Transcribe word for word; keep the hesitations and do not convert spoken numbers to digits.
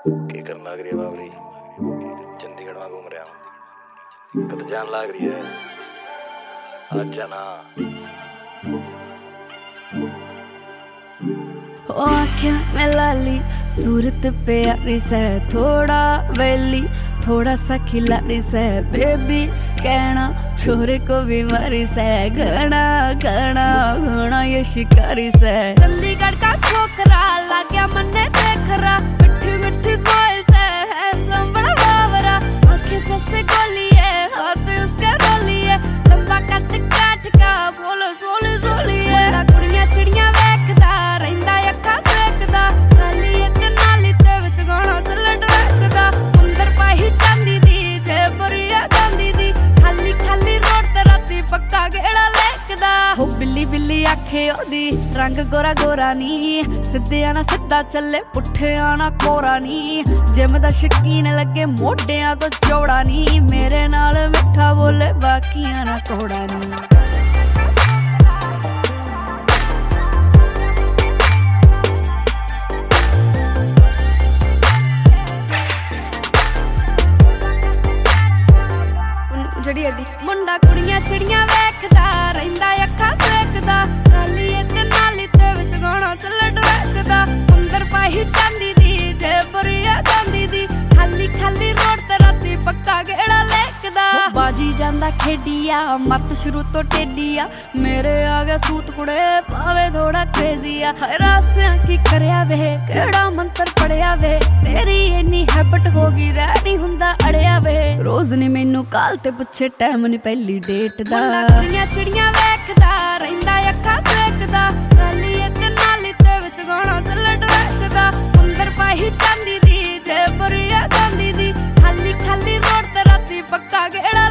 ਕੀ ਕਰਨ ਲੱਗ ਰਹੀ ਹੈ ਬਾਬਰੀ? ਚੰਡੀਗੜ੍ਹ में घूम रहा हूँ। कत जान लग रही है? आजा ना। आँखें में लाली सूरत प्यारी से, थोड़ा वेली थोड़ा सा खिलाड़ी से, बेबी कहना छोरे को बीमारी से, घना घना घना ये शिकारी से। चंडीगढ़ का छोकरा लाग्या मन्ने देखरा, मिठी मिठी स्माइल से हैंडसम बड़ा बावरा, आँखें जैसे गोली है हाथ पे उसका रोली है, लंबा कद काट का बोलो सोली सोली है। कुड़ियां चिड़ियां वेखदा रहिंदा अखां सेकदा, खाली इक नाली ते विच गाना चले डरकदा, अंदर पाही चांदी दी जे बरिया गांधी दी, खाली खाली रोड ते राती पक्का गेड़ा लेकदा। हो बिल्ली बिल्ली आखे ओदी रंग गोरा गोरा नी, सिद्धे आना सिद्धा चले पुठे आना कोरा नी, जिम दा शकीन लगे मोढियां तो चौड़ा नी, मेरे नाल मिठा बोले बाकियां ना कोड़ा नी। मुंडा कुड़ियां चिड़ियां वेखदा रहिंदा अखां सेकदा, खाली इक नाली ते विच गाना चले डरकदा, अंदर पाही चांदी दी जे बरिया गांधी दी, खाली खाली रोड ते राती पक्का गेड़ा लेकदा। बाजी जांदा खेडिया मत शुरू तो टेडिया, मेरे आगे सूत कुड़े पावे थोड़ा क्रेजिया, रासियां की करया वे केड़ा मंत्र पढ़िया वे, तेरी इन्नी हैबिट होगी रेडी हुंदा अड़िया वे, रोज नी मैनू काल ते पुछे टाइम नी पहली डेट दा। कुड़ियां चिड़ियां वेखदा रहिंदा अखां सेकदा, खाली इक नाली ते विच गाना चले डरकदा, अंदर पाही चांदी दी जे बरिया गांधी दी, खाली खाली रोड ते राती पक्का गेड़ा